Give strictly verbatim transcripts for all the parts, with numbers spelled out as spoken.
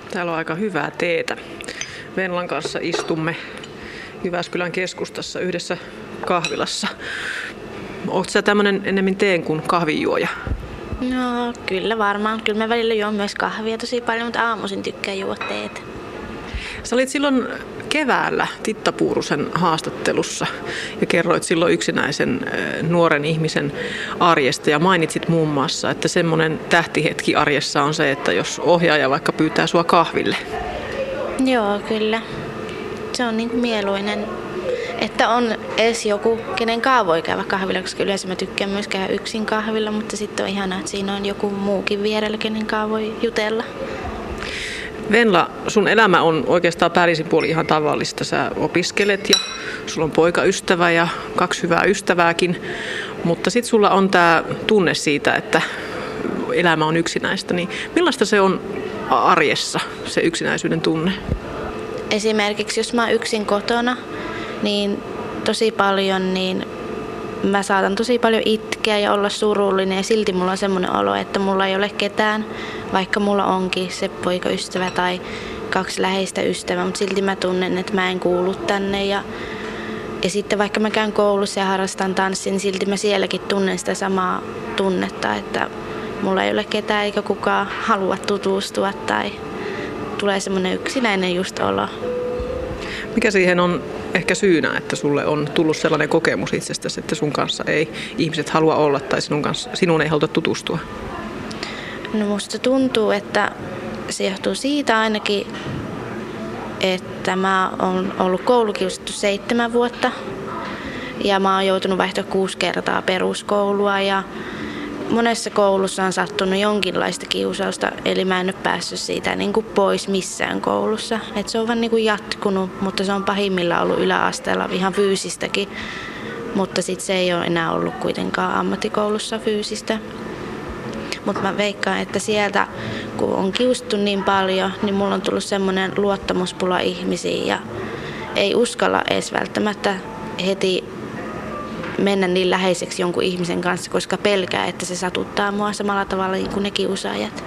Täällä on aika hyvää teetä. Venlan kanssa istumme Jyväskylän keskustassa yhdessä kahvilassa. Oletko sä tämmönen enemmän teen kuin kahvinjuoja? No kyllä varmaan. Kyllä mä välillä juon myös kahvia tosi paljon, mutta aamuisin tykkään juoda teetä. Sä olit silloin keväällä Titta Puurusen haastattelussa ja kerroit silloin yksinäisen nuoren ihmisen arjesta ja mainitsit muun muassa, että semmoinen tähtihetki arjessa on se, että jos ohjaaja vaikka pyytää sua kahville. Joo, kyllä. Se on niin kuin mieluinen, että on edes joku, kenen kaa voi käydä kahvilla, koska yleensä mä tykkään myös käydä yksin kahvilla, mutta sitten on ihanaa, että siinä on joku muukin vierellä, kenen kaa voi jutella. Venla, sun elämä on oikeastaan päällisin puoli ihan tavallista. Sä opiskelet ja sulla on poikaystävä ja kaksi hyvää ystävääkin, mutta sitten sulla on tää tunne siitä, että elämä on yksinäistä. Niin millaista se on arjessa, se yksinäisyyden tunne? Esimerkiksi jos mä oon yksin kotona, niin tosi paljon, niin mä saatan tosi paljon itkeä ja olla surullinen ja silti mulla on semmoinen olo, että mulla ei ole ketään, vaikka mulla onkin se poikaystävä tai kaksi läheistä ystävää, mutta silti mä tunnen, että mä en kuulu tänne. Ja, ja sitten vaikka mä käyn koulussa ja harrastan tanssia, niin silti mä sielläkin tunnen sitä samaa tunnetta, että mulla ei ole ketään eikä kukaan halua tutustua tai tulee semmoinen yksinäinen just olo. Mikä siihen on ehkä syynä, että sulle on tullut sellainen kokemus itsestäsi, että sun kanssa ei ihmiset halua olla tai sinun, kanssa, sinun ei haluta tutustua? No musta tuntuu, että se johtuu siitä ainakin, että mä oon ollut koulukiusattu seitsemän vuotta ja mä oon joutunut vaihtaa kuusi kertaa peruskoulua ja monessa koulussa on sattunut jonkinlaista kiusausta, eli mä en ole päässyt siitä niin kuin pois missään koulussa. Et se on vaan niin kuin jatkunut, mutta se on pahimmillaan ollut yläasteella ihan fyysistäkin, mutta sit se ei ole enää ollut kuitenkaan ammattikoulussa fyysistä. Mutta mä veikkaan, että sieltä kun on kiusattu niin paljon, niin mulla on tullut semmoinen luottamuspula ihmisiin ja ei uskalla edes välttämättä heti mennä niin läheiseksi jonkun ihmisen kanssa, koska pelkää, että se satuttaa mua samalla tavalla niin kuin ne kiusaajat.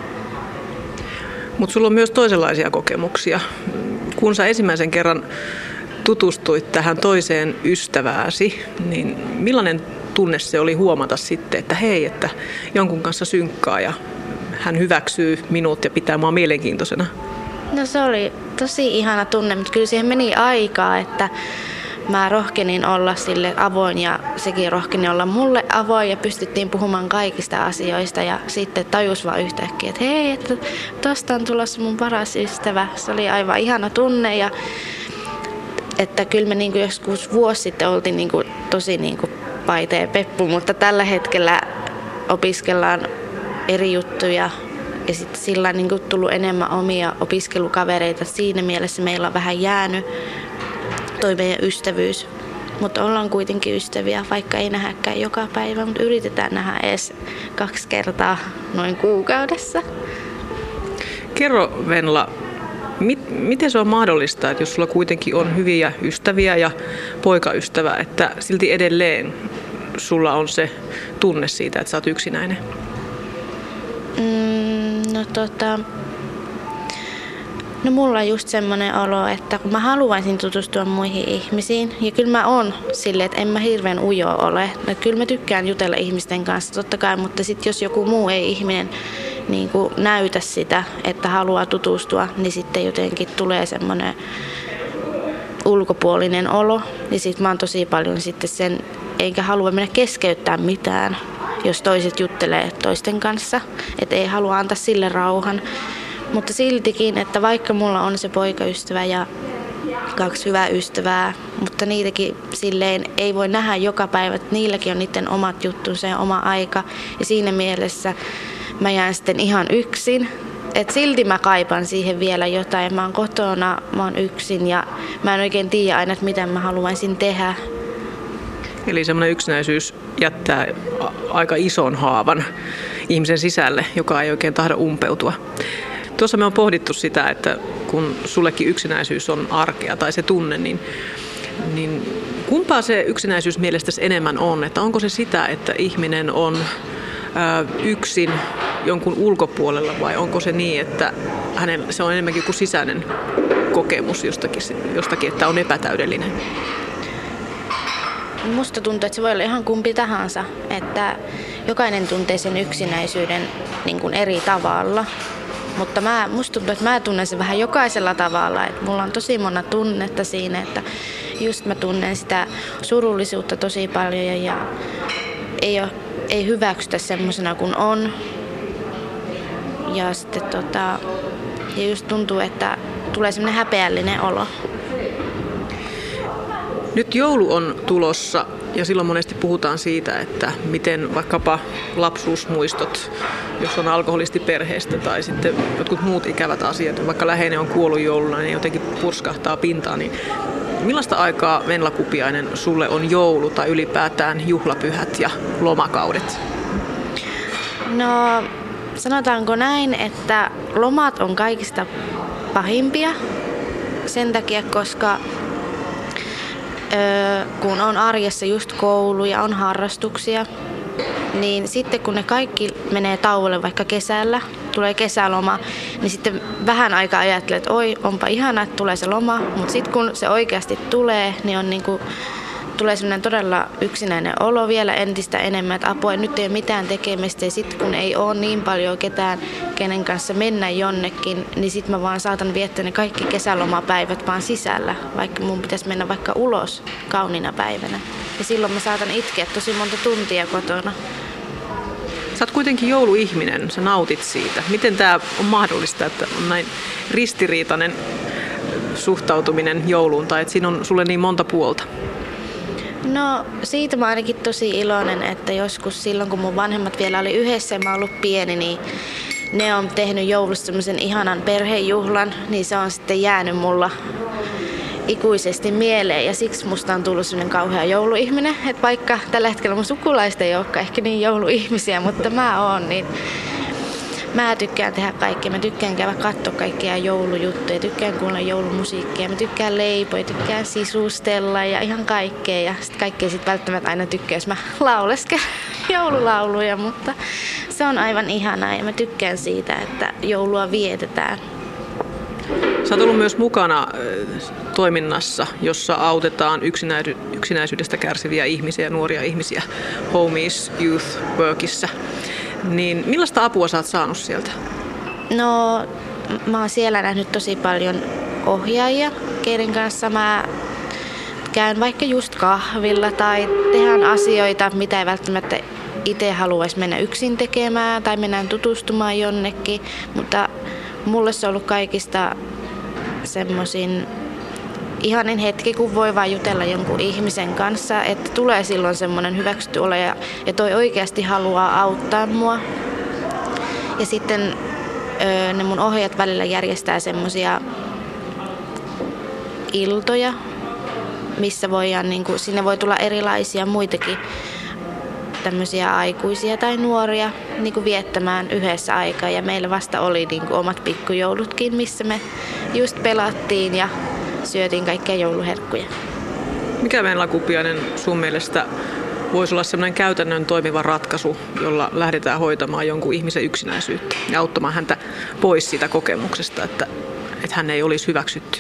Mutta sulla on myös toisenlaisia kokemuksia. Kun sä ensimmäisen kerran tutustuit tähän toiseen ystävääsi, niin millainen tunne se oli huomata sitten, että hei, että jonkun kanssa synkkaa ja hän hyväksyy minut ja pitää mua mielenkiintoisena? No se oli tosi ihana tunne, mutta kyllä siihen meni aikaa, että mä rohkenin olla sille avoin ja sekin rohkeni olla mulle avoin ja pystyttiin puhumaan kaikista asioista ja sitten tajus vaan yhtäkkiä, että hei, että tosta on tulossa mun paras ystävä. Se oli aivan ihana tunne ja että kyllä me niin joskus vuosi sitten oltiin niin kuin tosi niin kuin paite ja peppu, mutta tällä hetkellä opiskellaan eri juttuja ja sitten sillä on niin kuin tullut enemmän omia opiskelukavereita. Siinä mielessä meillä on vähän jäänyt toi meidän ystävyys, mutta ollaan kuitenkin ystäviä, vaikka ei nähdäkään joka päivä, mutta yritetään nähdä edes kaksi kertaa noin kuukaudessa. Kerro Venla, mit, miten se on mahdollista, että jos sulla kuitenkin on hyviä ystäviä ja poikaystävä, että silti edelleen sulla on se tunne siitä, että sä oot yksinäinen? Mm, no tota... No mulla on just semmoinen olo, että kun mä haluaisin tutustua muihin ihmisiin, ja kyllä mä oon silleen, että en mä hirveän ujo ole. No kyllä mä tykkään jutella ihmisten kanssa totta kai, mutta sitten jos joku muu ei ihminen niin kuin näytä sitä, että haluaa tutustua, niin sitten jotenkin tulee semmoinen ulkopuolinen olo. Ja sitten mä oon tosi paljon sitten sen, enkä halua mennä keskeyttää mitään, jos toiset juttelee toisten kanssa, että ei halua antaa sille rauhan. Mutta siltikin, että vaikka mulla on se poikaystävä ja kaksi hyvää ystävää, mutta niitäkin silleen ei voi nähdä joka päivä, että niilläkin on niiden omat juttunsa ja oma aika. Ja siinä mielessä mä jään sitten ihan yksin. Et silti mä kaipan siihen vielä jotain. Mä oon kotona, mä oon yksin ja mä en oikein tiedä aina, että mitä mä haluaisin tehdä. Eli semmoinen yksinäisyys jättää aika ison haavan ihmisen sisälle, joka ei oikein tahdo umpeutua. Tuossa me on pohdittu sitä, että kun sullekin yksinäisyys on arkea tai se tunne, niin, niin kumpaa se yksinäisyys mielestäsi enemmän on? Että onko se sitä, että ihminen on ää, yksin jonkun ulkopuolella vai onko se niin, että hänellä, se on enemmänkin kuin sisäinen kokemus jostakin, jostakin, että on epätäydellinen? Musta tuntuu, että se voi olla ihan kumpi tahansa, että jokainen tuntee sen yksinäisyyden niin kuin eri tavalla. Mutta mä, musta tuntuu, että mä tunnen sen vähän jokaisella tavalla. Että mulla on tosi monta tunnetta siinä, että just mä tunnen sitä surullisuutta tosi paljon ja, ja ei, ole, ei hyväksytä semmoisena kuin on. Ja sitten tota, ja just tuntuu, että tulee semmoinen häpeällinen olo. Nyt joulu on tulossa ja silloin monesti puhutaan siitä, että miten vaikkapa lapsuusmuistot, jos on alkoholistiperheestä tai sitten jotkut muut ikävät asiat, vaikka läheinen on kuollut jouluna, niin jotenkin purskahtaa pintaan. Niin millaista aikaa, Venla Kupiainen, sulle on joulu tai ylipäätään juhlapyhät ja lomakaudet? No sanotaanko näin, että lomat on kaikista pahimpia sen takia, koska kun on arjessa just koulu ja on harrastuksia, niin sitten kun ne kaikki menee tauolle vaikka kesällä, tulee kesäloma, niin sitten vähän aikaa ajattelee, että oi, onpa ihana, että tulee se loma, mutta sitten kun se oikeasti tulee, niin on niinku, tulee semmoinen todella yksinäinen olo vielä entistä enemmän, että apua, nyt ei ole mitään tekemistä ja sitten kun ei ole niin paljon ketään, kenen kanssa mennä jonnekin, niin sitten mä vaan saatan viettää ne kaikki kesälomapäivät vaan sisällä, vaikka mun pitäisi mennä vaikka ulos kauniina päivänä. Ja silloin mä saatan itkeä tosi monta tuntia kotona. Sä oot kuitenkin jouluihminen, sä nautit siitä. Miten tää on mahdollista, että on näin ristiriitainen suhtautuminen jouluun tai että siinä on sulle niin monta puolta? No siitä mä ainakin tosi iloinen, että joskus silloin kun mun vanhemmat vielä oli yhdessä ja mä oon ollut pieni, niin ne on tehnyt joulusta semmoisen ihanan perhejuhlan, niin se on sitten jäänyt mulla ikuisesti mieleen ja siksi musta on tullut semmoinen kauhea jouluihminen, että vaikka tällä hetkellä mun sukulaiset ei olekaan ehkä niin jouluihmisiä, mutta mä oon, niin mä tykkään tehdä kaikkea. Mä tykkään käydä katsoa kaikkia joulujuttuja, tykkään kuulla joulumusiikkia, mä tykkään leipoa, tykkään sisustella ja ihan kaikkea. Ja sitten kaikkea sit välttämättä aina tykkää, jos mä lauleskelen joululauluja, mutta se on aivan ihanaa ja mä tykkään siitä, että joulua vietetään. Sä oot ollut myös mukana toiminnassa, jossa autetaan yksinäisy- yksinäisyydestä kärsiviä ihmisiä, nuoria ihmisiä Homies Youth Workissa. Niin millaista apua sä oot saanut sieltä? No, mä oon siellä nähnyt tosi paljon ohjaajia, keiden kanssa mä käyn vaikka just kahvilla tai tehdään asioita, mitä ei välttämättä itse haluaisi mennä yksin tekemään tai mennään tutustumaan jonnekin, mutta mulle se on ollut kaikista semmoisin ihanin hetki, kun voi vaan jutella jonkun ihmisen kanssa, että tulee silloin semmoinen hyväksytty olo ja, ja toi oikeasti haluaa auttaa mua. Ja sitten ö, ne mun ohjaajat välillä järjestää semmoisia iltoja, missä voidaan, niin kuin, sinne voi tulla erilaisia muitakin tämmöisiä aikuisia tai nuoria niin kuin viettämään yhdessä aikaa. Ja meillä vasta oli niin kuin omat pikkujoulutkin, missä me just pelattiin ja syötiin kaikkia jouluherkkuja. Mikä Venla Kupiainen sun mielestä voisi olla sellainen käytännön toimiva ratkaisu, jolla lähdetään hoitamaan jonkun ihmisen yksinäisyyttä ja auttamaan häntä pois siitä kokemuksesta, että, että hän ei olisi hyväksytty?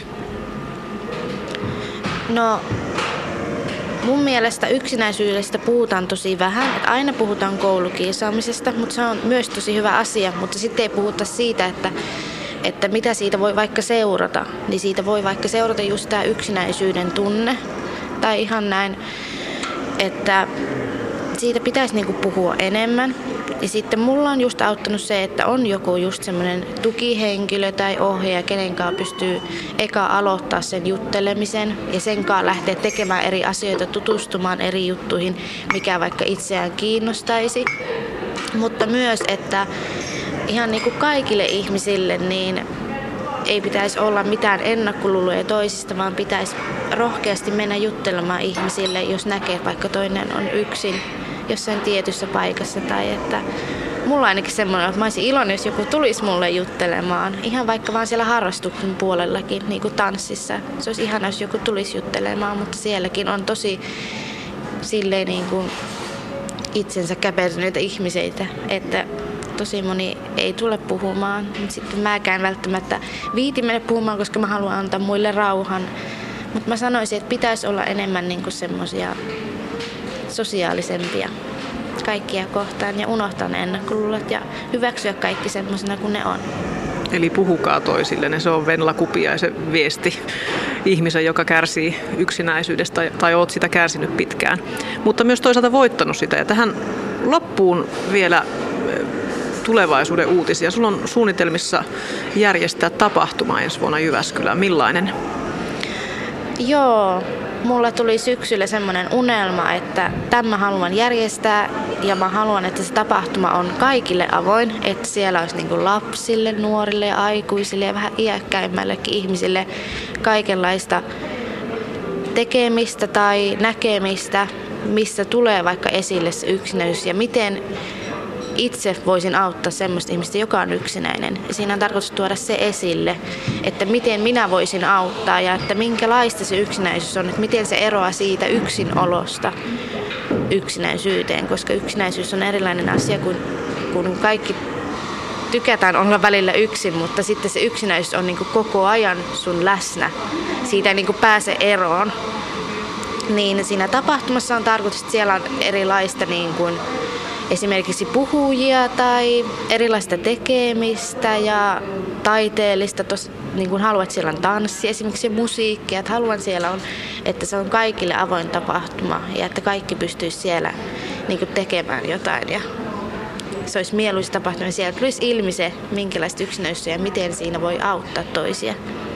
No, mun mielestä yksinäisyydestä puhutaan tosi vähän. Että aina puhutaan koulukiusaamisesta, mutta se on myös tosi hyvä asia, mutta sitten ei puhuta siitä, että että mitä siitä voi vaikka seurata, niin siitä voi vaikka seurata just tämä yksinäisyyden tunne. Tai ihan näin, että siitä pitäisi niinku puhua enemmän. Ja sitten mulla on just auttanut se, että on joku just semmoinen tukihenkilö tai ohjaaja, kenen kanssa pystyy eka aloittaa sen juttelemisen ja sen kanssa lähteä tekemään eri asioita, tutustumaan eri juttuihin, mikä vaikka itseään kiinnostaisi. Mutta myös, että ihan niin kuin kaikille ihmisille niin ei pitäisi olla mitään ennakkoluuloja toisista, vaan pitäisi rohkeasti mennä juttelemaan ihmisille, jos näkee, että vaikka toinen on yksin jossain tietyssä paikassa. Tai että mulla ainakin semmoinen, että mä olisin iloinen, jos joku tulisi mulle juttelemaan. Ihan vaikka vaan siellä harrastuksen puolellakin, niin kuin tanssissa. Se olisi ihana, jos joku tulisi juttelemaan, mutta sielläkin on tosi silleen niin kuin itsensä käpertyneitä ihmisiä, että tosi moni ei tule puhumaan. Sitten mäkään välttämättä viiti mennä puhumaan, koska mä haluan antaa muille rauhan. Mutta mä sanoisin, että pitäisi olla enemmän niinku semmoisia sosiaalisempia kaikkia kohtaan ja unohtaa ne ennakkoluulot ja hyväksyä kaikki semmoisena kuin ne on. Eli puhukaa toisillenne, se on Venla Kupiaisen viesti ihmisen, joka kärsii yksinäisyydestä tai, tai oot sitä kärsinyt pitkään. Mutta myös toisaalta voittanut sitä. Ja tähän loppuun vielä tulevaisuuden uutisia. Sulla on suunnitelmissa järjestää tapahtuma ensi vuonna Jyväskylään. Millainen? Joo, mulla tuli syksyllä semmoinen unelma, että tämä haluan järjestää ja mä haluan, että se tapahtuma on kaikille avoin, että siellä olisi niin kuin lapsille, nuorille ja aikuisille ja vähän iäkkäimmällekin ihmisille kaikenlaista tekemistä tai näkemistä, missä tulee vaikka esille se yksinäisyys ja miten itse voisin auttaa semmoista ihmistä, joka on yksinäinen. Ja siinä on tarkoitus tuoda se esille, että miten minä voisin auttaa ja että minkälaista se yksinäisyys on, että miten se eroaa siitä yksinolosta yksinäisyyteen, koska yksinäisyys on erilainen asia kuin kun kaikki tykätään olla välillä yksin, mutta sitten se yksinäisyys on niin kuin koko ajan sun läsnä. Siitä ei niin kuin pääse eroon. Niin siinä tapahtumassa on tarkoitus, että siellä on erilaista niin kuin esimerkiksi puhujia tai erilaista tekemistä ja taiteellista. Tos, niin kuin haluan, että siellä on tanssia, esimerkiksi musiikkia. Että haluan siellä on, että se on kaikille avoin tapahtuma ja että kaikki pystyisi siellä niin kuin tekemään jotain. Ja se olisi mieluisa tapahtuma. Siellä tulisi ilmi se, minkälaista yksinäisyys ja miten siinä voi auttaa toisia.